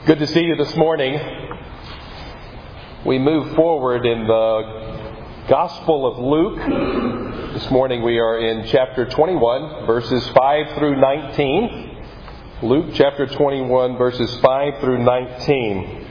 Good to see you this morning. We move forward in the Gospel of Luke. This morning we are in chapter 21, verses 5 through 19. Luke chapter 21, verses 5 through 19.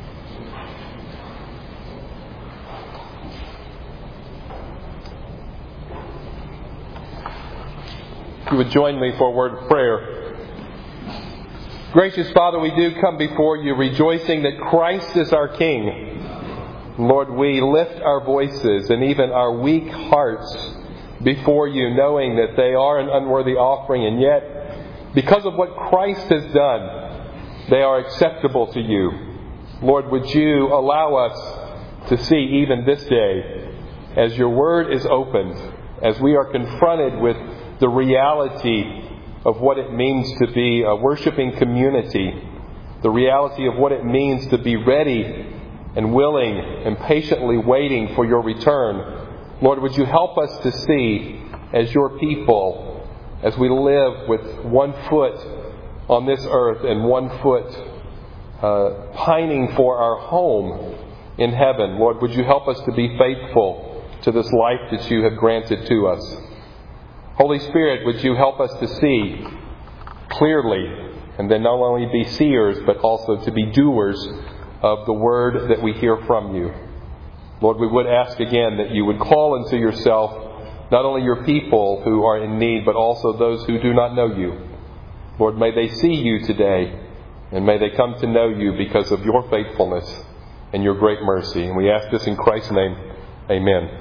If you would join me for a word of prayer. Gracious Father, we do come before you rejoicing that Christ is our King. Lord, we lift our voices and even our weak hearts before you, knowing that they are an unworthy offering, and yet, because of what Christ has done, they are acceptable to you. Lord, would you allow us to see even this day, as your word is opened, as we are confronted with the reality of what it means to be a worshiping community, the reality of what it means to be ready and willing and patiently waiting for your return. Lord, would you help us to see as your people, as we live with one foot on this earth and one foot pining for our home in heaven. Lord, would you help us to be faithful to this life that you have granted to us. Holy Spirit, would you help us to see clearly, and then not only be seers, but also to be doers of the word that we hear from you. Lord, we would ask again that you would call into yourself not only your people who are in need, but also those who do not know you. Lord, may they see you today, and may they come to know you because of your faithfulness and your great mercy. And we ask this in Christ's name. Amen.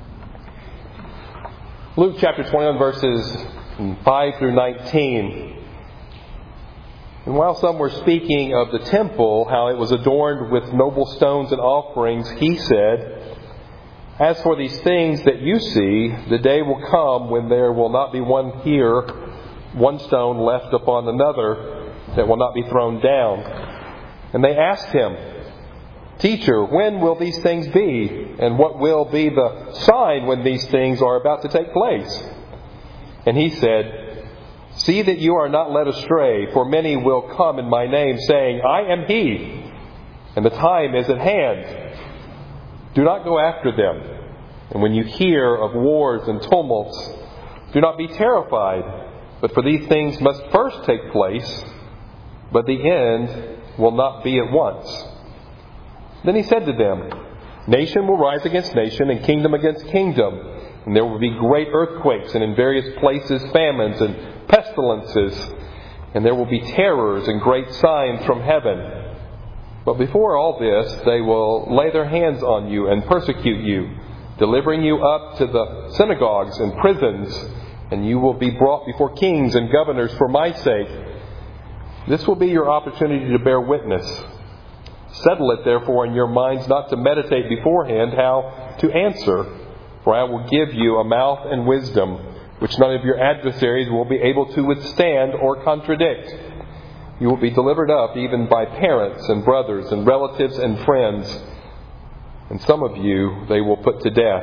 Luke chapter 21, verses 5 through 19. And while some were speaking of the temple, how it was adorned with noble stones and offerings, he said, "As for these things that you see, the day will come when there will not be one stone left upon another that will not be thrown down." And they asked him, "Teacher, when will these things be? And what will be the sign when these things are about to take place?" And he said, "See that you are not led astray, for many will come in my name, saying, 'I am he,' and the time is at hand. Do not go after them. And when you hear of wars and tumults, do not be terrified, but for these things must first take place, but the end will not be at once." Then he said to them, "Nation will rise against nation, and kingdom against kingdom. And there will be great earthquakes, and in various places famines and pestilences. And there will be terrors and great signs from heaven. But before all this, they will lay their hands on you and persecute you, delivering you up to the synagogues and prisons. And you will be brought before kings and governors for my sake. This will be your opportunity to bear witness. Settle it therefore in your minds not to meditate beforehand how to answer. For I will give you a mouth and wisdom, which none of your adversaries will be able to withstand or contradict. You will be delivered up even by parents and brothers and relatives and friends. And some of you they will put to death.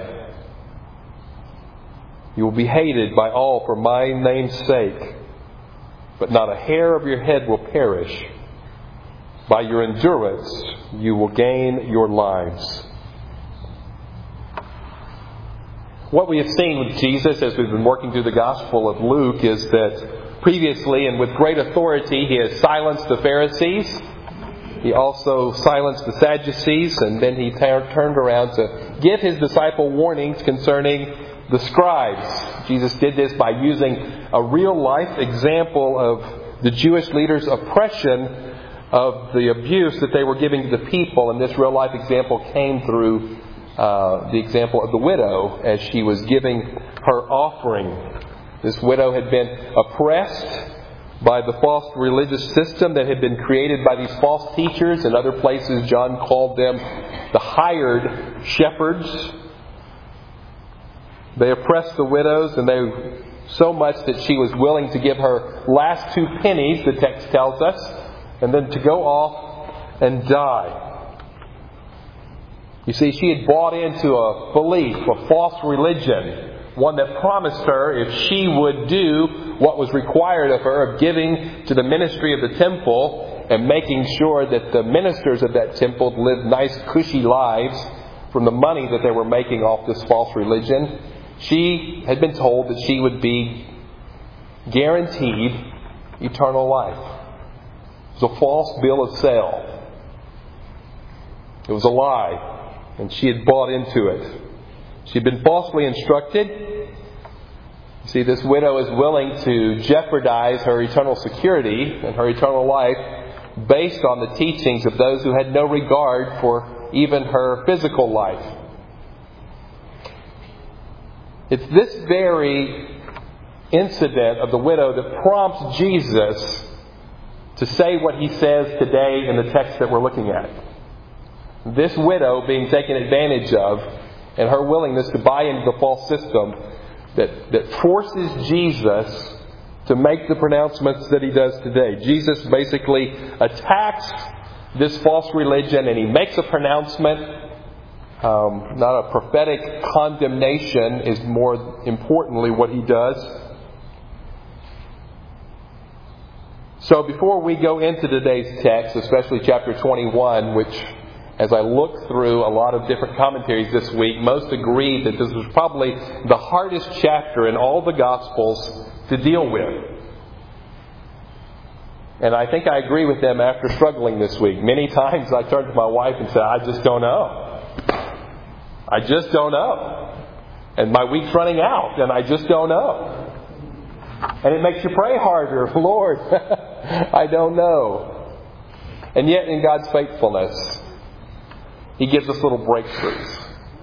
You will be hated by all for my name's sake. But not a hair of your head will perish. By your endurance, you will gain your lives." What we have seen with Jesus as we've been working through the Gospel of Luke is that previously and with great authority he has silenced the Pharisees. He also silenced the Sadducees, and then he turned around to give his disciple warnings concerning the scribes. Jesus did this by using a real-life example of the Jewish leaders' oppression of the abuse that they were giving to the people. And this real-life example came through the example of the widow as she was giving her offering. This widow had been oppressed by the false religious system that had been created by these false teachers. In other places, John called them the hired shepherds. They oppressed the widows, and they so much that she was willing to give her last 2 pennies, the text tells us, and then to go off and die. You see, she had bought into a belief, a false religion, one that promised her if she would do what was required of her of giving to the ministry of the temple and making sure that the ministers of that temple lived nice, cushy lives from the money that they were making off this false religion. She had been told that she would be guaranteed eternal life. It was a false bill of sale. It was a lie, and she had bought into it. She had been falsely instructed. You see, this widow is willing to jeopardize her eternal security and her eternal life based on the teachings of those who had no regard for even her physical life. It's this very incident of the widow that prompts Jesus to say what He says today in the text that we're looking at. This widow being taken advantage of and her willingness to buy into the false system that forces Jesus to make the pronouncements that He does today. Jesus basically attacks this false religion and He makes a pronouncement. Not a prophetic condemnation is more importantly what He does. So before we go into today's text, especially chapter 21, which as I look through a lot of different commentaries this week, most agree that this was probably the hardest chapter in all the Gospels to deal with. And I think I agree with them after struggling this week. Many times I turn to my wife and say, I just don't know. I just don't know. And my week's running out and I just don't know. And it makes you pray harder. Lord, I don't know. And yet in God's faithfulness, He gives us little breakthroughs.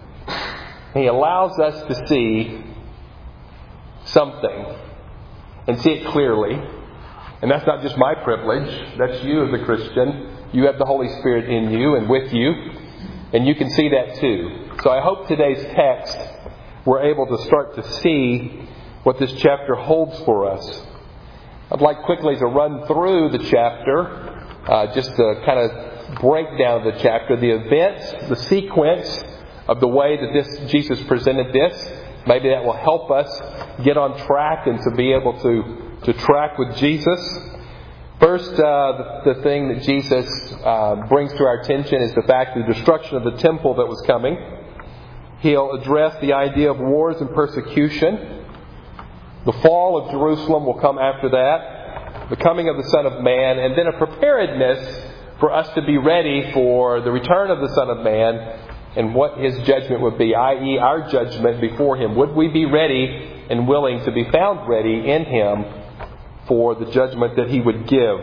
He allows us to see something and see it clearly. And that's not just my privilege. That's you as a Christian. You have the Holy Spirit in you and with you. And you can see that too. So I hope today's text we're able to start to see what this chapter holds for us. I'd like quickly to run through the chapter, just to kind of break down the chapter, the events, the sequence of the way that this Jesus presented this. Maybe that will help us get on track and to be able to track with Jesus. First, the thing that Jesus brings to our attention is the fact of the destruction of the temple that was coming. He'll address the idea of wars and persecution. The fall of Jerusalem will come after that. The coming of the Son of Man. And then a preparedness for us to be ready for the return of the Son of Man and what His judgment would be, i.e. our judgment before Him. Would we be ready and willing to be found ready in Him for the judgment that He would give?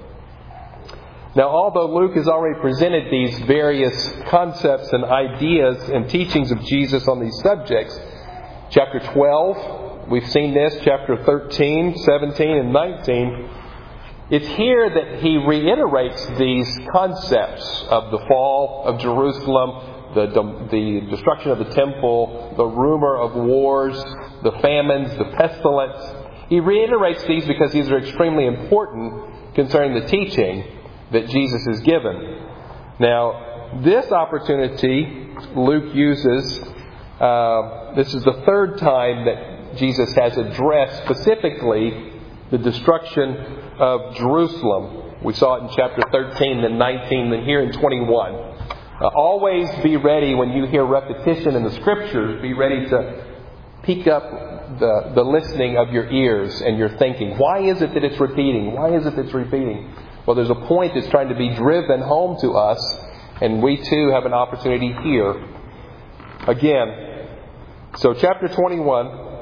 Now, although Luke has already presented these various concepts and ideas and teachings of Jesus on these subjects, chapter 12, we've seen this, chapter 13, 17, and 19, it's here that He reiterates these concepts of the fall of Jerusalem, the destruction of the temple, the rumor of wars, the famines, the pestilence. He reiterates these because these are extremely important concerning the teaching that Jesus is given. Now, this opportunity Luke uses, this is the third time that Jesus has addressed specifically the destruction of Jerusalem. We saw it in chapter 13, then 19, then here in 21. Always be ready when you hear repetition in the Scriptures. Be ready to pick up the listening of your ears and your thinking. Why is it that it's repeating? Why is it that it's repeating? Well, there's a point that's trying to be driven home to us, and we too have an opportunity here. Again, so chapter 21,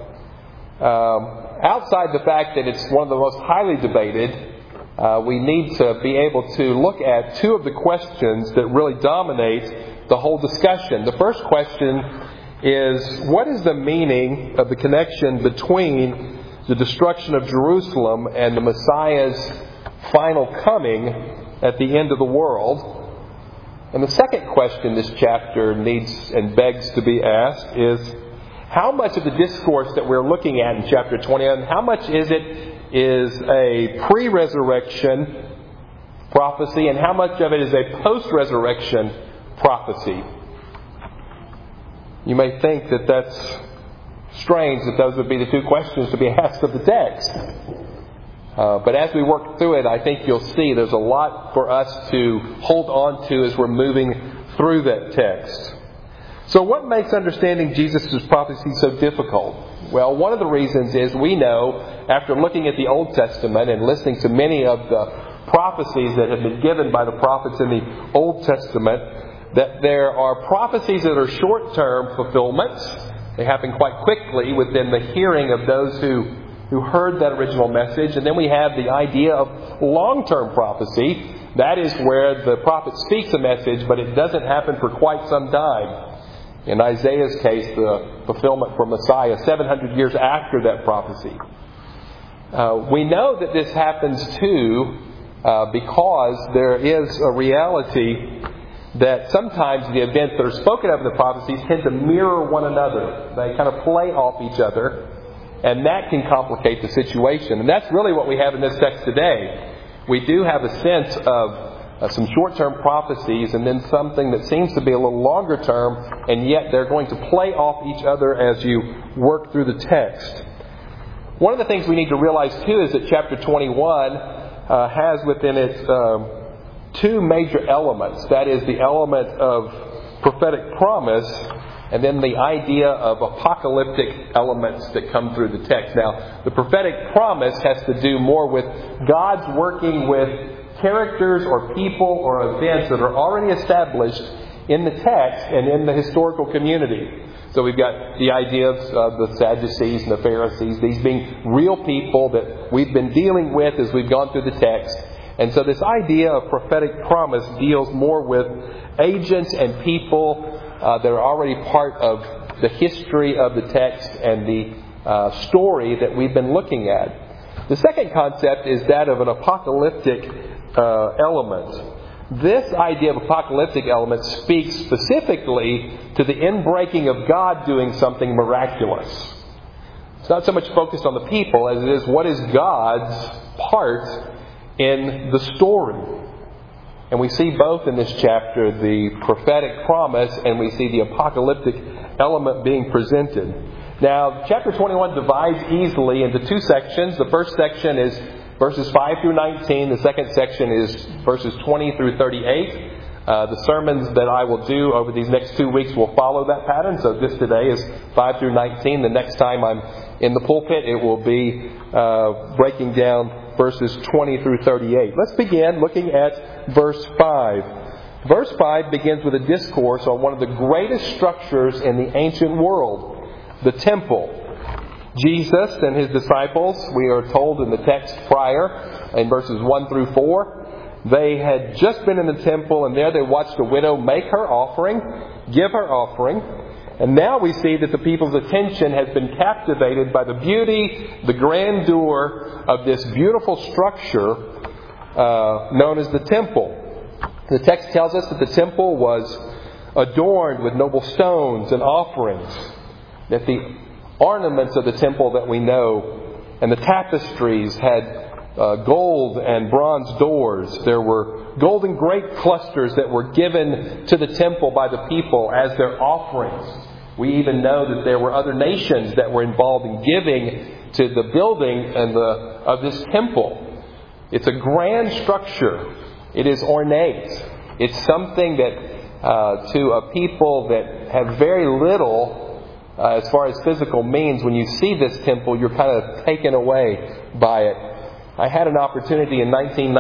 outside the fact that it's one of the most highly debated, we need to be able to look at two of the questions that really dominate the whole discussion. The first question is, what is the meaning of the connection between the destruction of Jerusalem and the Messiah's final coming at the end of the world? And the second question this chapter needs and begs to be asked is, how much of the discourse that we're looking at in chapter 21, how much is a pre-resurrection prophecy and how much of it is a post-resurrection prophecy? You may think that that's strange that those would be the two questions to be asked of the text. But as we work through it, I think you'll see there's a lot for us to hold on to as we're moving through that text. So what makes understanding Jesus' prophecy so difficult? Well, one of the reasons is we know, after looking at the Old Testament and listening to many of the prophecies that have been given by the prophets in the Old Testament, that there are prophecies that are short-term fulfillments. They happen quite quickly within the hearing of those who heard that original message. And then we have the idea of long-term prophecy. That is where the prophet speaks a message, but it doesn't happen for quite some time. In Isaiah's case, the fulfillment for Messiah, 700 years after that prophecy. We know that this happens too because there is a reality that sometimes the events that are spoken of in the prophecies tend to mirror one another. They kind of play off each other, and that can complicate the situation. And that's really what we have in this text today. We do have a sense of some short-term prophecies and then something that seems to be a little longer term, and yet they're going to play off each other as you work through the text. One of the things we need to realize too is that chapter 21 has within it two major elements. That is the element of prophetic promise and then the idea of apocalyptic elements that come through the text. Now, the prophetic promise has to do more with God's working with characters or people or events that are already established in the text and in the historical community. So we've got the idea of the Sadducees and the Pharisees, these being real people that we've been dealing with as we've gone through the text. And so this idea of prophetic promise deals more with agents and people that are already part of the history of the text and the story that we've been looking at. The second concept is that of an apocalyptic element. This idea of apocalyptic element speaks specifically to the inbreaking of God doing something miraculous. It's not so much focused on the people as it is what is God's part in the story. And we see both in this chapter the prophetic promise and we see the apocalyptic element being presented. Now, chapter 21 divides easily into two sections. The first section is verses 5 through 19. The second section is verses 20 through 38. The sermons that I will do over these next 2 weeks will follow that pattern. So this today is 5 through 19. The next time I'm in the pulpit, it will be breaking down verses 20 through 38. Let's begin looking at verse 5. Verse 5 begins with a discourse on one of the greatest structures in the ancient world, the temple. Jesus and his disciples, we are told in the text prior, in verses 1 through 4, they had just been in the temple and there they watched a widow make her offering, give her offering. And now we see that the people's attention has been captivated by the beauty, the grandeur of this beautiful structure known as the temple. The text tells us that the temple was adorned with noble stones and offerings, that the ornaments of the temple that we know and the tapestries had gold and bronze doors. There were golden grape clusters that were given to the temple by the people as their offerings. We even know that there were other nations that were involved in giving to the building of this temple. It's a grand structure. It is ornate. It's something that to a people that have very little as far as physical means, when you see this temple, you're kind of taken away by it. I had an opportunity in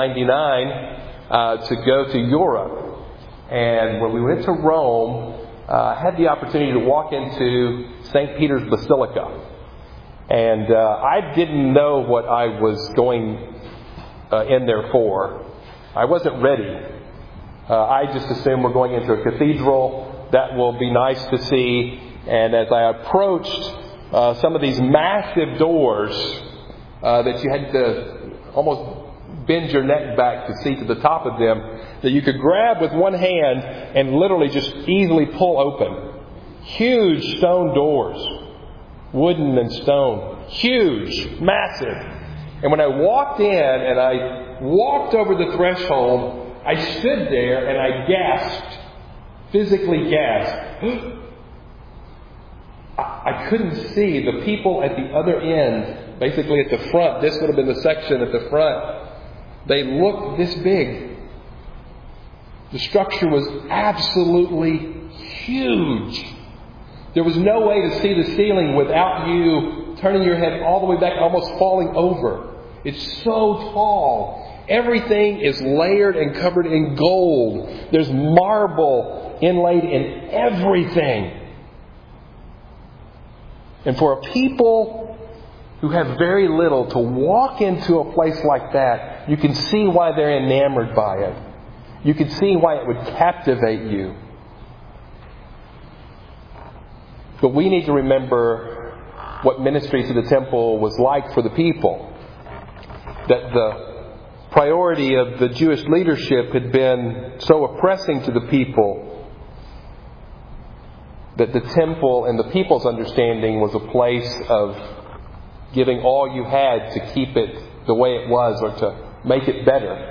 1999 to go to Europe. And when we went to Rome, I had the opportunity to walk into St. Peter's Basilica. And I didn't know what I was going in there for. I wasn't ready. I just assumed we're going into a cathedral. That will be nice to see. And as I approached some of these massive doors that you had to almost bend your neck back to see to the top of them, that you could grab with one hand and literally just easily pull open. Huge stone doors, wooden and stone, huge, massive. And when I walked in and I walked over the threshold, I stood there and I gasped, physically gasped. I couldn't see the people at the other end, basically at the front. This would have been the section at the front. They looked this big. The structure was absolutely huge. There was no way to see the ceiling without you turning your head all the way back, almost falling over. It's so tall. Everything is layered and covered in gold. There's marble inlaid in everything. And for a people who have very little to walk into a place like that, you can see why they're enamored by it. You can see why it would captivate you. But we need to remember what ministry to the temple was like for the people. That the priority of the Jewish leadership had been so oppressing to the people that the temple, in the people's understanding, was a place of giving all you had to keep it the way it was or to make it better.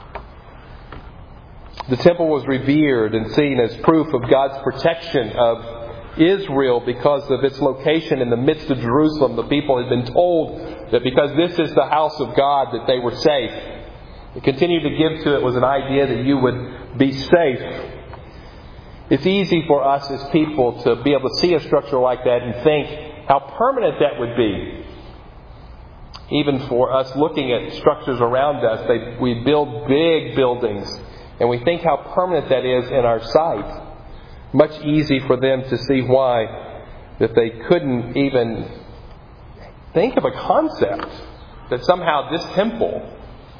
The temple was revered and seen as proof of God's protection of Israel because of its location in the midst of Jerusalem. The people had been told that because this is the house of God that they were safe. They continued to give to it was an idea that you would be safe. It's easy for us as people to be able to see a structure like that and think how permanent that would be. Even for us looking at structures around us, we build big buildings and we think how permanent that is in our sight. Much easy for them to see why that they couldn't even think of a concept that somehow this temple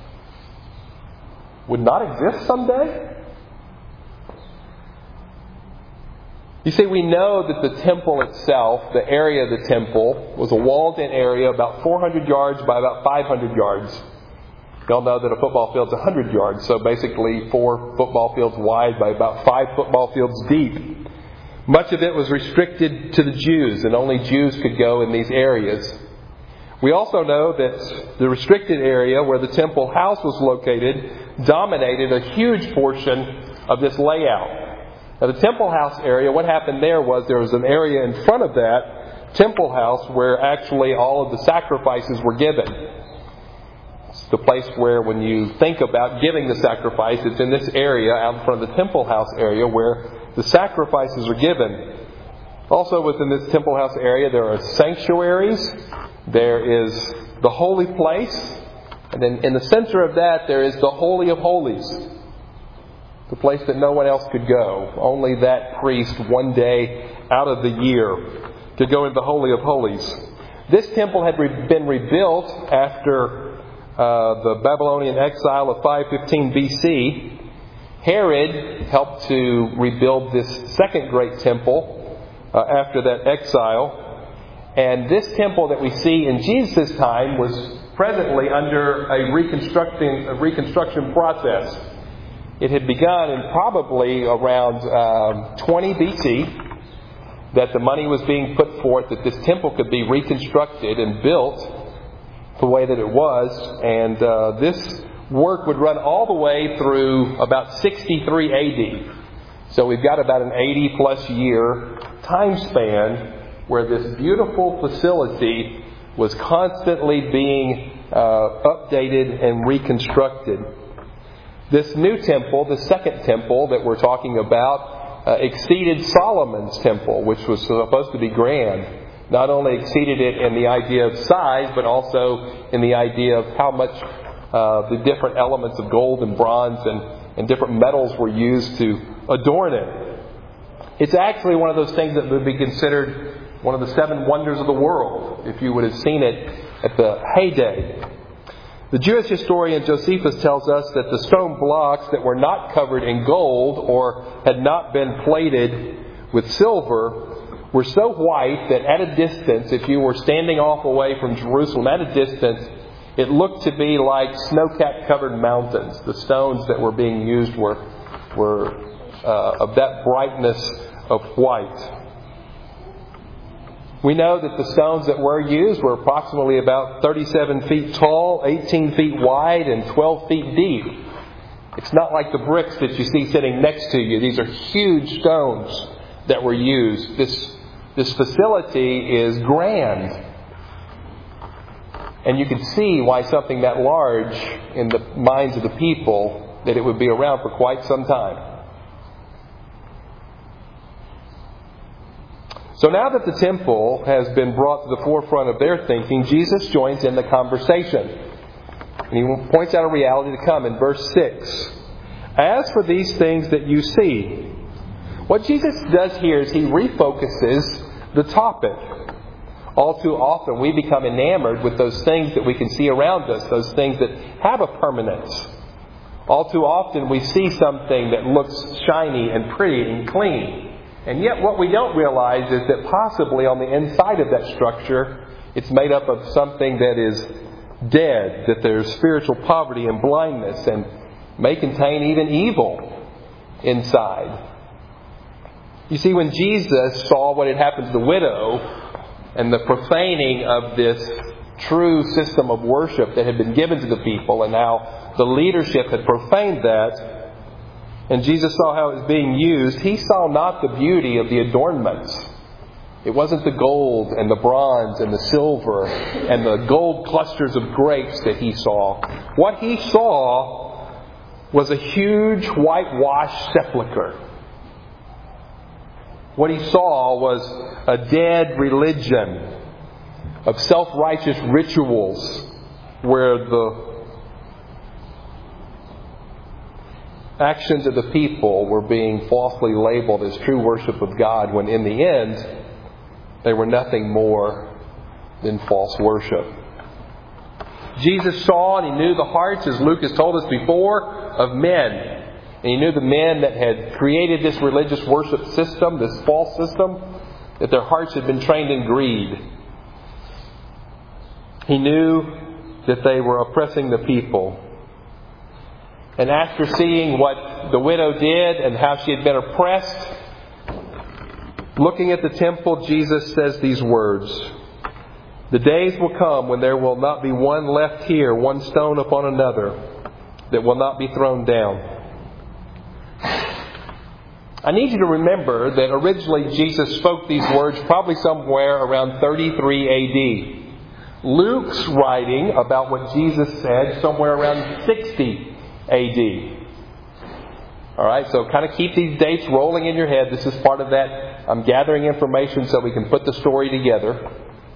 would not exist someday. You see, we know that the temple itself, the area of the temple, was a walled-in area about 400 yards by about 500 yards. You all know that a football field's 100 yards, so basically 4 football fields wide by about 5 football fields deep. Much of it was restricted to the Jews, and only Jews could go in these areas. We also know that the restricted area where the temple house was located dominated a huge portion of this layout. Now, the temple house area, what happened there was an area in front of that temple house where actually all of the sacrifices were given. It's the place where when you think about giving the sacrifice, it's in this area out in front of the temple house area where the sacrifices are given. Also within this temple house area there are sanctuaries, there is the holy place, and then in the center of that there is the Holy of Holies. The place that no one else could go. Only that priest one day out of the year could go into the Holy of Holies. This temple had been rebuilt after the Babylonian exile of 515 BC. Herod helped to rebuild this second great temple after that exile. And this temple that we see in Jesus' time was presently under a reconstruction process. It had begun in probably around 20 BC that the money was being put forth that this temple could be reconstructed and built the way that it was. And this work would run all the way through about 63 AD. So we've got about an 80 plus year time span where this beautiful facility was constantly being updated and reconstructed. This new temple, the second temple that we're talking about, exceeded Solomon's temple, which was supposed to be grand. Not only exceeded it in the idea of size, but also in the idea of how much the different elements of gold and bronze and different metals were used to adorn it. It's actually one of those things that would be considered one of the 7 wonders of the world, if you would have seen it at the heyday. The Jewish historian Josephus tells us that the stone blocks that were not covered in gold or had not been plated with silver were so white that at a distance, if you were standing off away from Jerusalem at a distance, it looked to be like snow-capped covered mountains. The stones that were being used were of that brightness of white. We know that the stones that were used were approximately about 37 feet tall, 18 feet wide, and 12 feet deep. It's not like the bricks that you see sitting next to you. These are huge stones that were used. This This facility is grand. And you can see why something that large in the minds of the people, that it would be around for quite some time. So now that the temple has been brought to the forefront of their thinking, Jesus joins in the conversation. And he points out a reality to come in verse 6. As for these things that you see, what Jesus does here is he refocuses the topic. All too often we become enamored with those things that we can see around us, those things that have a permanence. All too often we see something that looks shiny and pretty and clean. And yet what we don't realize is that possibly on the inside of that structure, it's made up of something that is dead, that there's spiritual poverty and blindness and may contain even evil inside. You see, when Jesus saw what had happened to the widow and the profaning of this true system of worship that had been given to the people and how the leadership had profaned that, and Jesus saw how it was being used, he saw not the beauty of the adornments. It wasn't the gold and the bronze and the silver and the gold clusters of grapes that he saw. What he saw was a huge whitewashed sepulcher. What he saw was a dead religion of self-righteous rituals where the actions of the people were being falsely labeled as true worship of God, when in the end they were nothing more than false worship. Jesus saw and he knew the hearts, as Luke has told us before, of men. And he knew the men that had created this religious worship system, this false system, that their hearts had been trained in greed. He knew that they were oppressing the people. And after seeing what the widow did and how she had been oppressed, looking at the temple, Jesus says these words: "The days will come when there will not be one left here, one stone upon another, that will not be thrown down." I need you to remember that originally Jesus spoke these words probably somewhere around 33 A.D. Luke's writing about what Jesus said somewhere around 60 A.D. Alright, so kind of keep these dates rolling in your head. This is part of that. I'm gathering information so we can put the story together.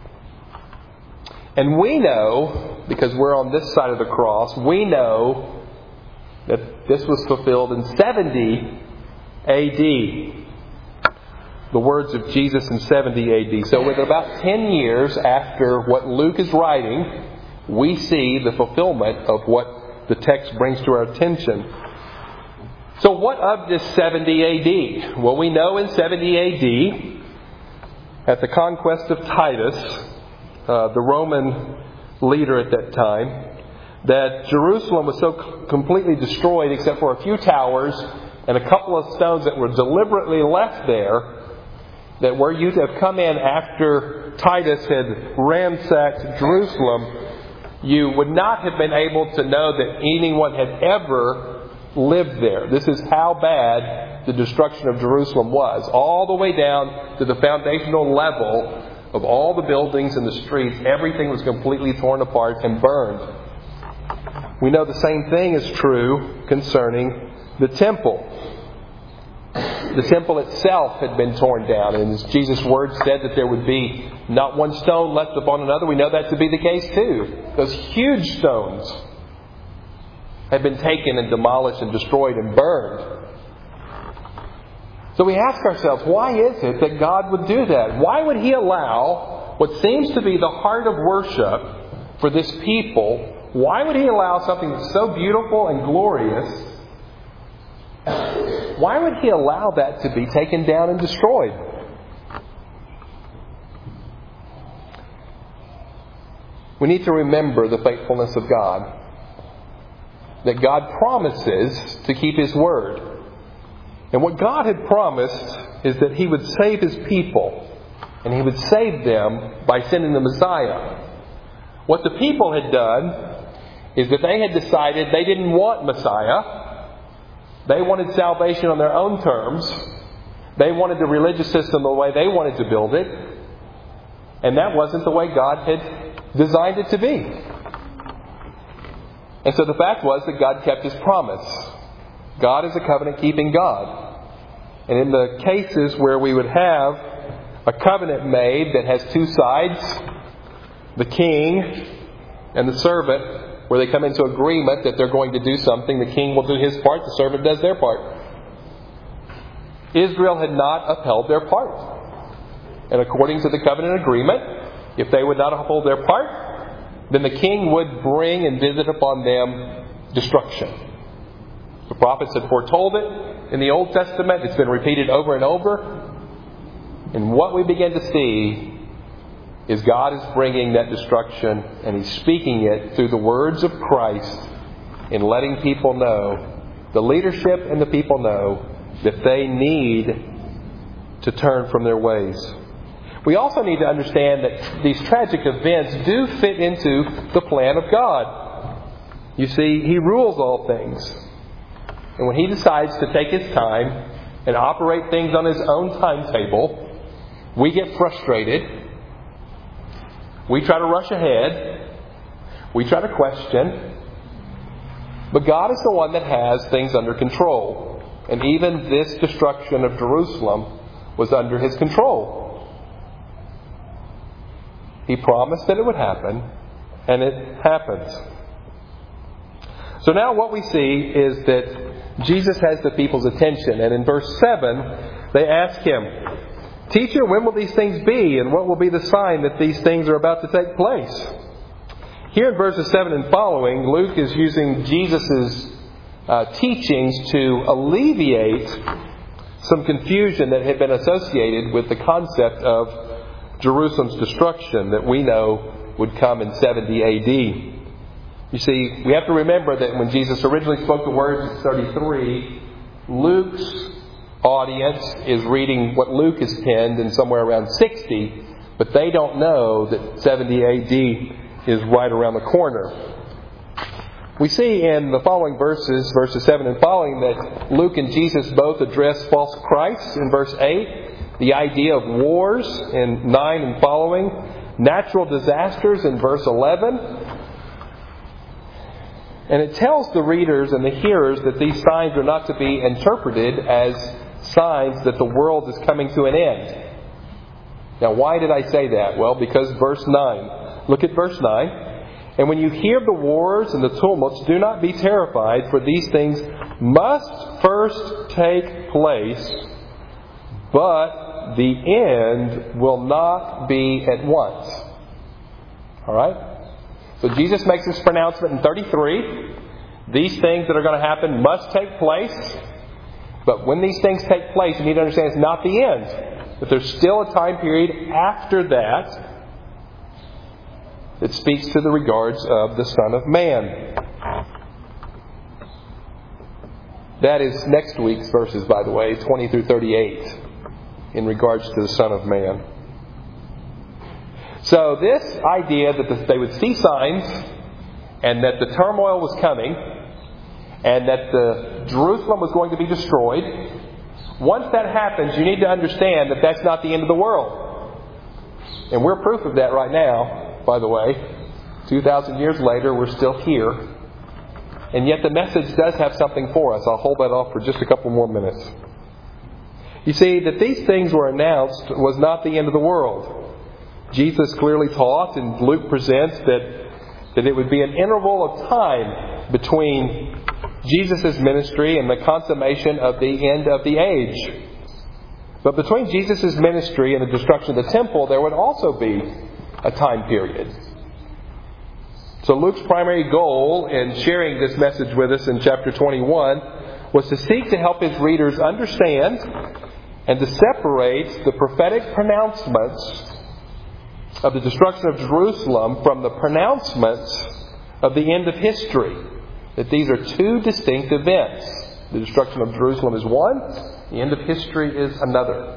And we know, because we're on this side of the cross, we know that this was fulfilled in 70 A.D. The words of Jesus in 70 A.D. So with about 10 years after what Luke is writing, we see the fulfillment of what the text brings to our attention. So what of this 70 A.D.? Well, we know in 70 A.D., at the conquest of Titus, the Roman leader at that time, that Jerusalem was so completely destroyed except for a few towers and a couple of stones that were deliberately left there, that were you to have come in after Titus had ransacked Jerusalem, you would not have been able to know that anyone had ever lived there. This is how bad the destruction of Jerusalem was. All the way down to the foundational level of all the buildings and the streets, everything was completely torn apart and burned. We know the same thing is true concerning the temple. The temple itself had been torn down, and as Jesus' word said that there would be not one stone left upon another, we know that to be the case too. Those huge stones had been taken and demolished and destroyed and burned. So we ask ourselves, why is it that God would do that? Why would He allow what seems to be the heart of worship for this people? Why would He allow something that's so beautiful and glorious? Why would He allow that to be taken down and destroyed? We need to remember the faithfulness of God. That God promises to keep His word. And what God had promised is that He would save His people. And He would save them by sending the Messiah. What the people had done is that they had decided they didn't want Messiah. They wanted salvation on their own terms. They wanted the religious system the way they wanted to build it. And that wasn't the way God had designed it to be. And so the fact was that God kept His promise. God is a covenant-keeping God. And in the cases where we would have a covenant made that has two sides, the king and the servant, where they come into agreement that they're going to do something, the king will do his part, the servant does their part. Israel had not upheld their part. And according to the covenant agreement, if they would not uphold their part, then the king would bring and visit upon them destruction. The prophets had foretold it in the Old Testament. It's been repeated over and over. And what we begin to see is God is bringing that destruction, and He's speaking it through the words of Christ in letting people know, the leadership and the people know, that they need to turn from their ways. We also need to understand that these tragic events do fit into the plan of God. You see, He rules all things. And when He decides to take His time and operate things on His own timetable, we get frustrated. We try to rush ahead. We try to question. But God is the one that has things under control. And even this destruction of Jerusalem was under His control. He promised that it would happen, and it happens. So now what we see is that Jesus has the people's attention. And in verse 7, they ask Him, "Teacher, when will these things be? And what will be the sign that these things are about to take place?" Here in verses 7 and following, Luke is using Jesus' teachings to alleviate some confusion that had been associated with the concept of Jerusalem's destruction that we know would come in 70 A.D. You see, we have to remember that when Jesus originally spoke the words in 33, Luke's audience is reading what Luke has penned in somewhere around 60, but they don't know that 70 A.D. is right around the corner. We see in the following verses 7 and following, that Luke and Jesus both address false Christs in verse 8, the idea of wars in 9 and following, natural disasters in verse 11. And it tells the readers and the hearers that these signs are not to be interpreted as signs that the world is coming to an end. Now, why did I say that? Well, because verse 9. Look at verse 9. "And when you hear the wars and the tumults, do not be terrified, for these things must first take place, but the end will not be at once." All right? So Jesus makes this pronouncement in 33. These things that are going to happen must take place. But when these things take place, you need to understand it's not the end. That there's still a time period after that that speaks to the regards of the Son of Man. That is next week's verses, by the way, 20 through 38, in regards to the Son of Man. So this idea that they would see signs, and that the turmoil was coming, and that the Jerusalem was going to be destroyed, once that happens, you need to understand that that's not the end of the world. And we're proof of that right now, by the way. 2,000 years later, we're still here. And yet the message does have something for us. I'll hold that off for just a couple more minutes. You see, that these things were announced was not the end of the world. Jesus clearly taught, and Luke presents, that it would be an interval of time between Jesus' ministry and the consummation of the end of the age. But between Jesus' ministry and the destruction of the temple, there would also be a time period. So Luke's primary goal in sharing this message with us in chapter 21 was to seek to help his readers understand and to separate the prophetic pronouncements of the destruction of Jerusalem from the pronouncements of the end of history. That these are two distinct events. The destruction of Jerusalem is one, the end of history is another.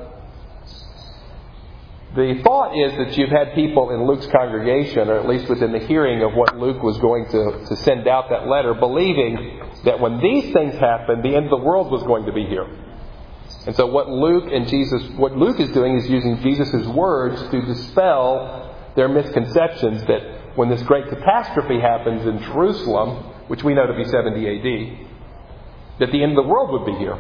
The thought is that you've had people in Luke's congregation, or at least within the hearing of what Luke was going to send out that letter, believing that when these things happened, the end of the world was going to be here. And so what Luke is doing is using Jesus' words to dispel their misconceptions that when this great catastrophe happens in Jerusalem, which we know to be 70 AD, that the end of the world would be here.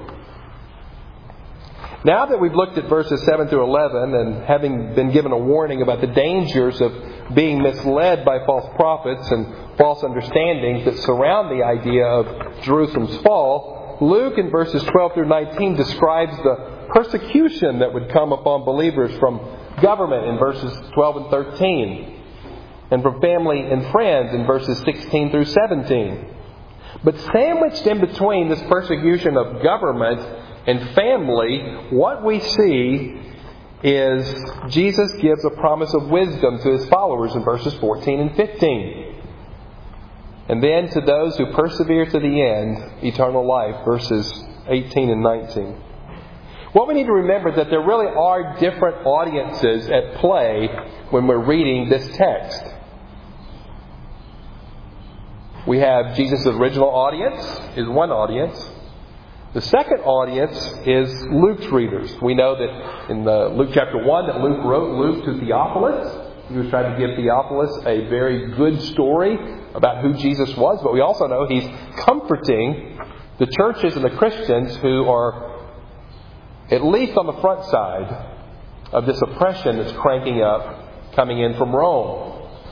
Now that we've looked at verses 7 through 11 and having been given a warning about the dangers of being misled by false prophets and false understandings that surround the idea of Jerusalem's fall, Luke in verses 12 through 19 describes the persecution that would come upon believers from government in verses 12 and 13, and from family and friends in verses 16 through 17. But sandwiched in between this persecution of government and family, what we see is Jesus gives a promise of wisdom to His followers in verses 14 and 15. And then to those who persevere to the end, eternal life, verses 18 and 19. What we need to remember is that there really are different audiences at play when we're reading this text. We have Jesus' original audience is one audience. The second audience is Luke's readers. We know that in Luke chapter 1 that Luke wrote Luke to Theophilus. He was trying to give Theophilus a very good story about who Jesus was. But we also know he's comforting the churches and the Christians who are at least on the front side of this oppression that's cranking up, coming in from Rome.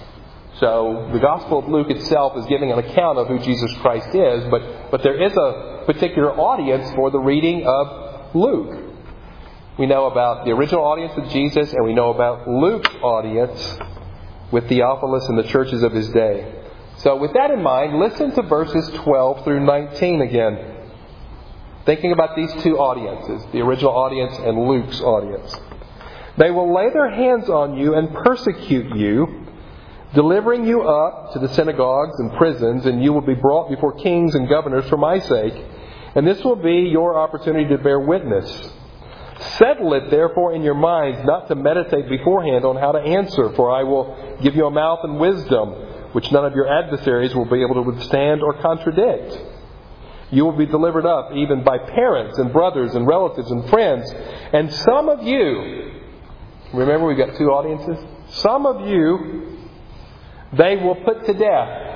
So the Gospel of Luke itself is giving an account of who Jesus Christ is, but there is a particular audience for the reading of Luke. We know about the original audience with Jesus, and we know about Luke's audience with Theophilus and the churches of his day. So with that in mind, listen to verses 12 through 19 again. Thinking about these two audiences, the original audience and Luke's audience. They will lay their hands on you and persecute you, delivering you up to the synagogues and prisons, and you will be brought before kings and governors for my sake. And this will be your opportunity to bear witness. Settle it, therefore, in your minds not to meditate beforehand on how to answer, for I will give you a mouth and wisdom, which none of your adversaries will be able to withstand or contradict. You will be delivered up even by parents and brothers and relatives and friends. And some of you, remember we've got two audiences? Some of you, they will put to death.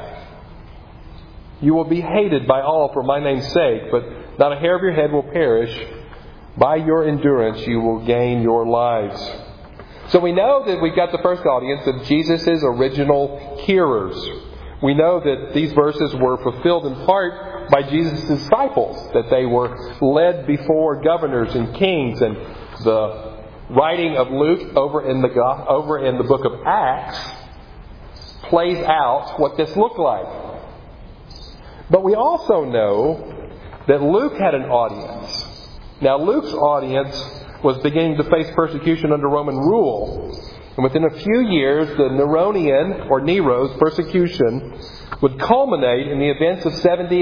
You will be hated by all for my name's sake, but not a hair of your head will perish. By your endurance you will gain your lives. So we know that we've got the first audience of Jesus' original hearers. We know that these verses were fulfilled in part by Jesus' disciples, that they were led before governors and kings, and the writing of Luke over in the book of Acts plays out what this looked like. But we also know that Luke had an audience. Now, Luke's audience was beginning to face persecution under Roman rule. And within a few years, the Neronian, or Nero's, persecution would culminate in the events of 70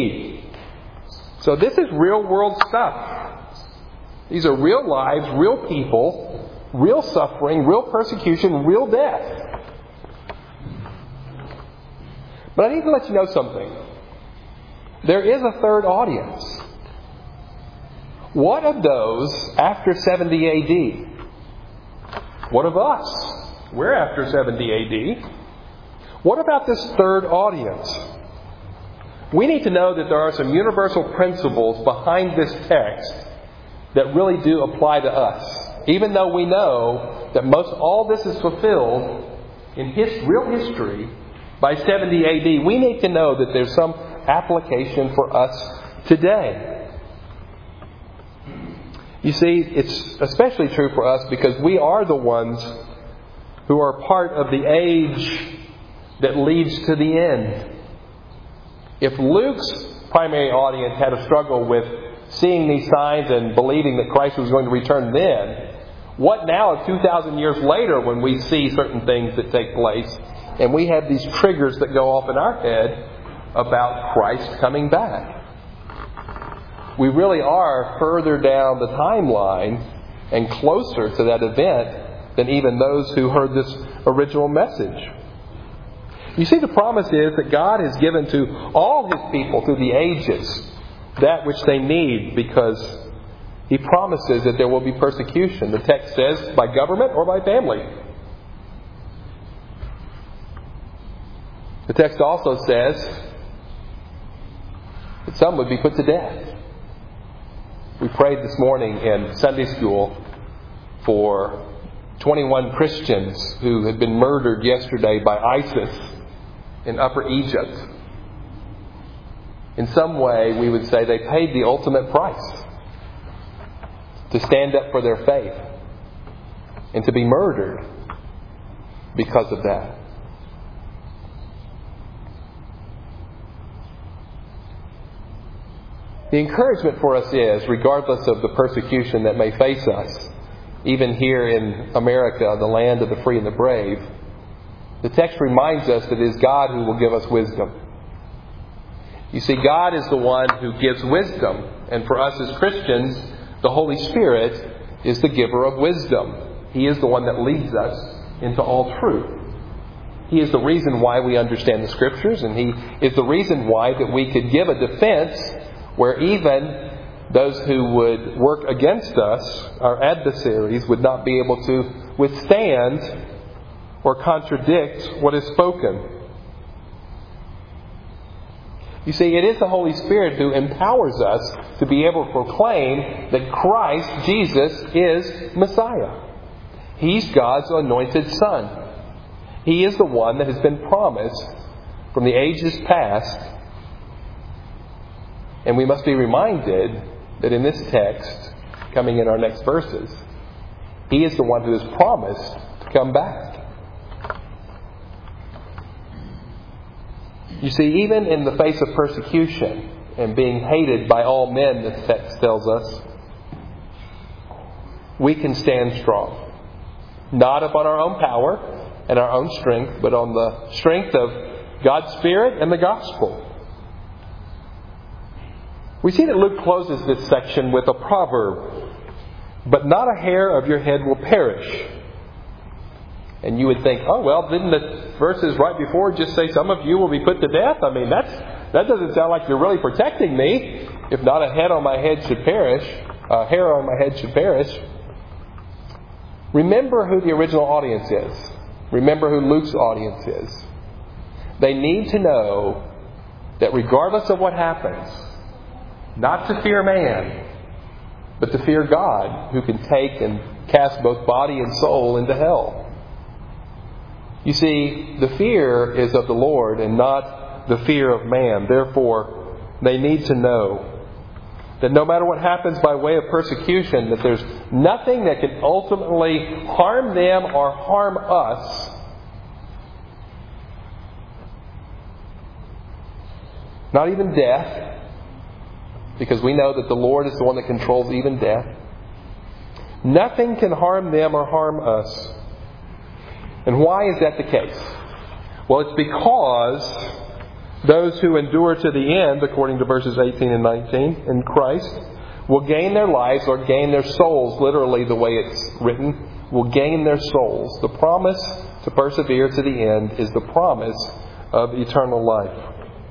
AD. So this is real-world stuff. These are real lives, real people, real suffering, real persecution, real death. But I need to let you know something. There is a third audience. What of those after 70 AD? What of us? We're after 70 AD. What about this third audience? We need to know that there are some universal principles behind this text that really do apply to us. Even though we know that most all this is fulfilled in real history by 70 AD, we need to know that there's some application for us today. You see, it's especially true for us because we are the ones who are part of the age that leads to the end. If Luke's primary audience had a struggle with seeing these signs and believing that Christ was going to return then, what now 2,000 years later when we see certain things that take place and we have these triggers that go off in our head about Christ coming back? We really are further down the timeline and closer to that event than even those who heard this original message. You see, the promise is that God has given to all His people through the ages that which they need because He promises that there will be persecution. The text says, by government or by family. The text also says that some would be put to death. We prayed this morning in Sunday school for 21 Christians who had been murdered yesterday by ISIS in Upper Egypt. In some way, we would say they paid the ultimate price to stand up for their faith and to be murdered because of that. The encouragement for us is, regardless of the persecution that may face us, even here in America, the land of the free and the brave, the text reminds us that it is God who will give us wisdom. You see, God is the one who gives wisdom. And for us as Christians, the Holy Spirit is the giver of wisdom. He is the one that leads us into all truth. He is the reason why we understand the Scriptures, and He is the reason why that we could give a defense where even those who would work against us, our adversaries, would not be able to withstand or contradict what is spoken. You see, it is the Holy Spirit who empowers us to be able to proclaim that Christ, Jesus, is Messiah. He's God's anointed Son. He is the one that has been promised from the ages past. And we must be reminded that in this text, coming in our next verses, He is the one who has promised to come back. You see, even in the face of persecution and being hated by all men, this text tells us, we can stand strong. Not upon our own power and our own strength, but on the strength of God's Spirit and the gospel. We see that Luke closes this section with a proverb, but not a hair of your head will perish. And you would think, oh, well, didn't the verses right before just say some of you will be put to death? I mean, that doesn't sound like you're really protecting me. If not a head on my head should perish, a hair on my head should perish. Remember who the original audience is. Remember who Luke's audience is. They need to know that regardless of what happens, not to fear man, but to fear God, who can take and cast both body and soul into hell. You see, the fear is of the Lord and not the fear of man. Therefore, they need to know that no matter what happens by way of persecution, that there's nothing that can ultimately harm them or harm us. Not even death, because we know that the Lord is the one that controls even death. Nothing can harm them or harm us. And why is that the case? Well, it's because those who endure to the end, according to verses 18 and 19, in Christ, will gain their lives or gain their souls, literally the way it's written, will gain their souls. The promise to persevere to the end is the promise of eternal life.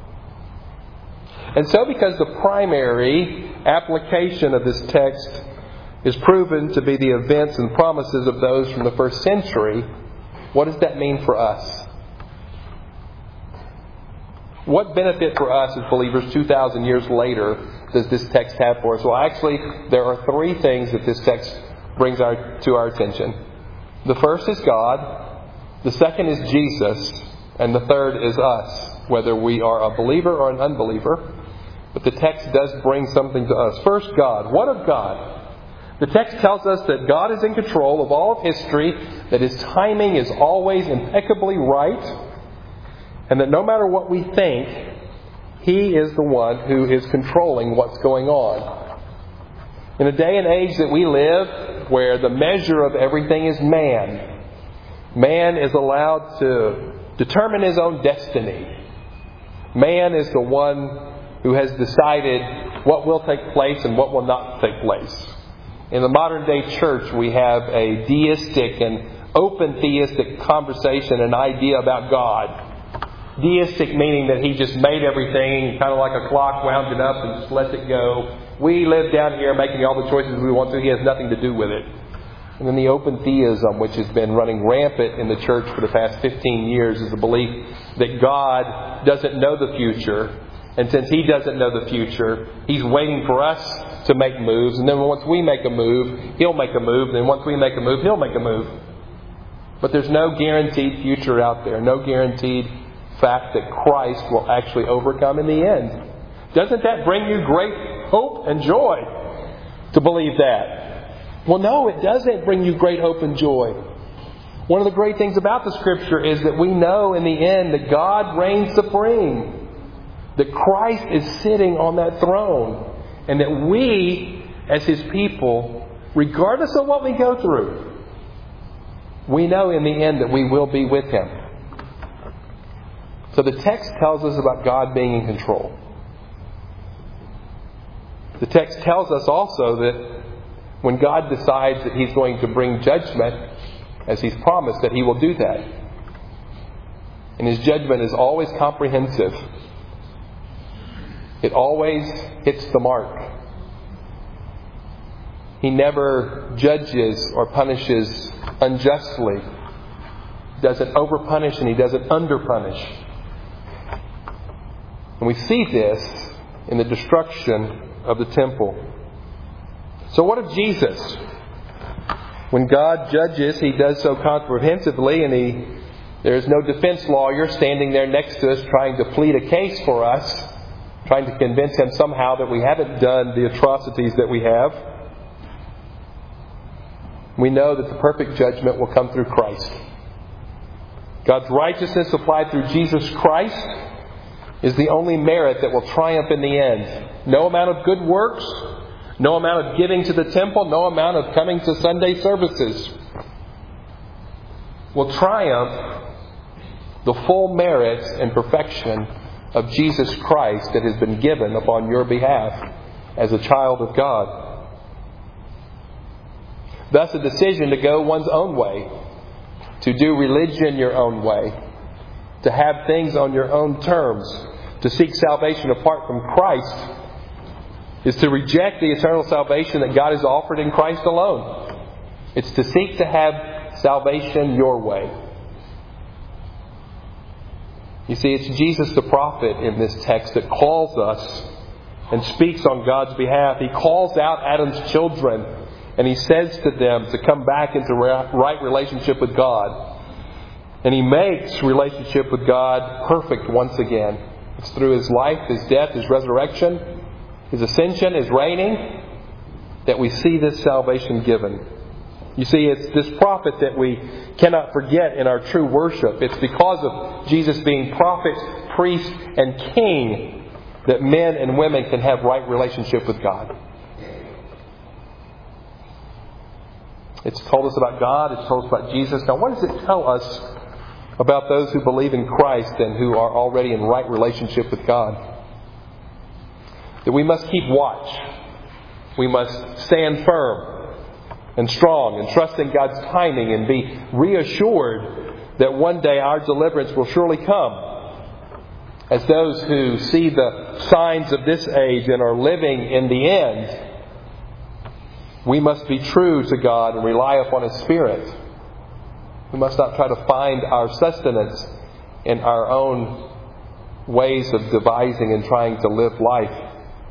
And so, because the primary application of this text is proven to be the events and promises of those from the first century, what does that mean for us? What benefit for us as believers 2,000 years later does this text have for us? Well, actually, there are three things that this text brings to our attention. The first is God, the second is Jesus, and the third is us, whether we are a believer or an unbeliever. But the text does bring something to us. First, God. What of God? The text tells us that God is in control of all of history, that His timing is always impeccably right, and that no matter what we think, He is the one who is controlling what's going on. In a day and age that we live, where the measure of everything is man, man is allowed to determine his own destiny. Man is the one who has decided what will take place and what will not take place. In the modern day church, we have a deistic and open theistic conversation and idea about God. deistic, meaning that He just made everything, kind of like a clock, wound it up and just lets it go. We live down here making all the choices we want to. He has nothing to do with it. And then the open theism, which has been running rampant in the church for the past 15 years, is the belief that God doesn't know the future. And since He doesn't know the future, He's waiting for us to make moves. And then once we make a move, He'll make a move. And then once we make a move, He'll make a move. But there's no guaranteed future out there. No guaranteed fact that Christ will actually overcome in the end. Doesn't that bring you great hope and joy to believe that? Well, no, it doesn't bring you great hope and joy. One of the great things about the Scripture is that we know in the end that God reigns supreme. That Christ is sitting on that throne. And that we, as His people, regardless of what we go through, we know in the end that we will be with Him. So the text tells us about God being in control. The text tells us also that when God decides that He's going to bring judgment, as He's promised, that He will do that. And His judgment is always comprehensive. It always hits the mark. He never judges or punishes unjustly. He doesn't overpunish and He doesn't underpunish. And we see this in the destruction of the temple. So what of Jesus? When God judges, He does so comprehensively, and there is no defense lawyer standing there next to us trying to plead a case for us, trying to convince Him somehow that we haven't done the atrocities that we have. We know that the perfect judgment will come through Christ. God's righteousness applied through Jesus Christ is the only merit that will triumph in the end. No amount of good works, no amount of giving to the temple, no amount of coming to Sunday services will triumph the full merits and perfection of Jesus Christ that has been given upon your behalf as a child of God. Thus, a decision to go one's own way, to do religion your own way, to have things on your own terms, to seek salvation apart from Christ, is to reject the eternal salvation that God has offered in Christ alone. It's to seek to have salvation your way. You see, it's Jesus the prophet in this text that calls us and speaks on God's behalf. He calls out Adam's children and He says to them to come back into right relationship with God. And He makes relationship with God perfect once again. It's through His life, His death, His resurrection, His ascension, His reigning, that we see this salvation given. You see, it's this prophet that we cannot forget in our true worship. It's because of Jesus being prophet, priest, and king that men and women can have right relationship with God. It's told us about God. It's told us about Jesus. Now, what does it tell us about those who believe in Christ and who are already in right relationship with God? That we must keep watch. We must stand firm and strong and trust in God's timing and be reassured that one day our deliverance will surely come. As those who see the signs of this age and are living in the end, we must be true to God and rely upon His Spirit. We must not try to find our sustenance in our own ways of devising and trying to live life.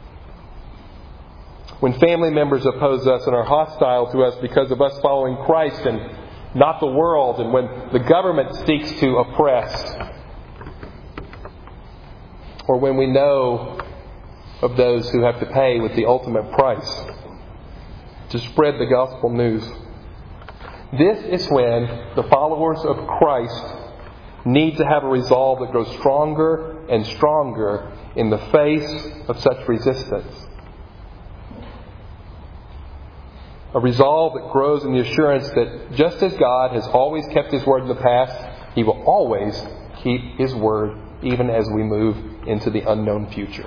When family members oppose us and are hostile to us because of us following Christ and not the world, and when the government seeks to oppress, or when we know of those who have to pay with the ultimate price to spread the gospel news, this is when the followers of Christ need to have a resolve that grows stronger and stronger in the face of such resistance. A resolve that grows in the assurance that just as God has always kept His word in the past, He will always keep His word even as we move into the unknown future.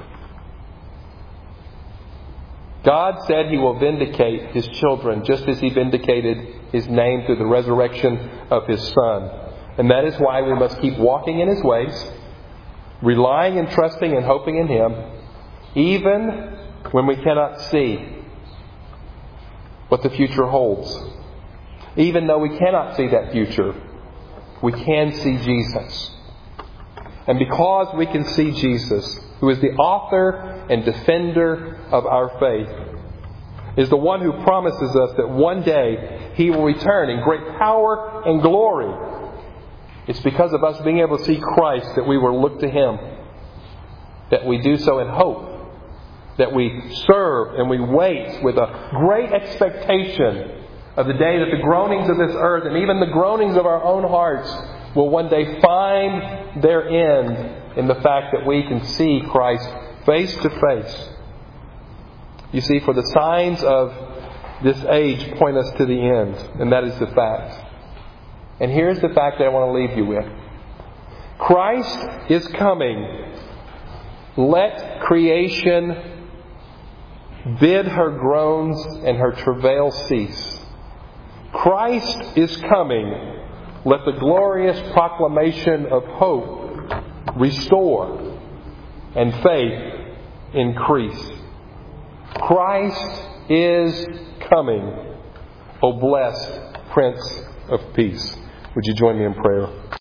God said He will vindicate His children just as He vindicated His name through the resurrection of His Son. And that is why we must keep walking in His ways. relying and trusting and hoping in Him, even when we cannot see what the future holds. Even though we cannot see that future, we can see Jesus. And because we can see Jesus, who is the author and defender of our faith, is the one who promises us that one day He will return in great power and glory. It's because of us being able to see Christ that we will look to Him, that we do so in hope, that we serve and we wait with a great expectation of the day that the groanings of this earth and even the groanings of our own hearts will one day find their end in the fact that we can see Christ face to face. You see, for the signs of this age point us to the end, and that is the fact. And here's the fact that I want to leave you with. Christ is coming. Let creation bid her groans and her travail cease. Christ is coming. Let the glorious proclamation of hope restore and faith increase. Christ is coming. O blessed Prince of Peace. Would you join me in prayer?